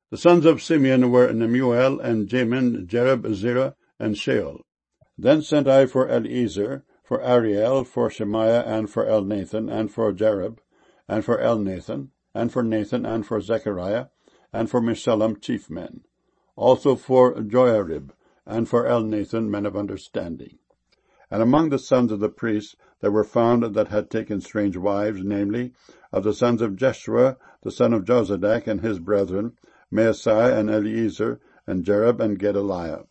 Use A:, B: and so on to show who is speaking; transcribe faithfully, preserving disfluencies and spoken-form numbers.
A: The sons of Simeon were Nemuel, and Jamin, Jereb, Zerah, and Sheol. Then sent I for Eliezer, for Ariel, for Shemaiah, and for Elnathan, and for Jereb, and for Elnathan, and for Nathan, and for Zechariah, and for Meshullam chief men. Also for Joiarib, and for Elnathan men of understanding. And among the sons of the priests there were found that had taken strange wives, namely, of the sons of Jeshua, the son of Jozadak, and his brethren, Maasai, and Eliezer, and Jereb, and Gedaliah.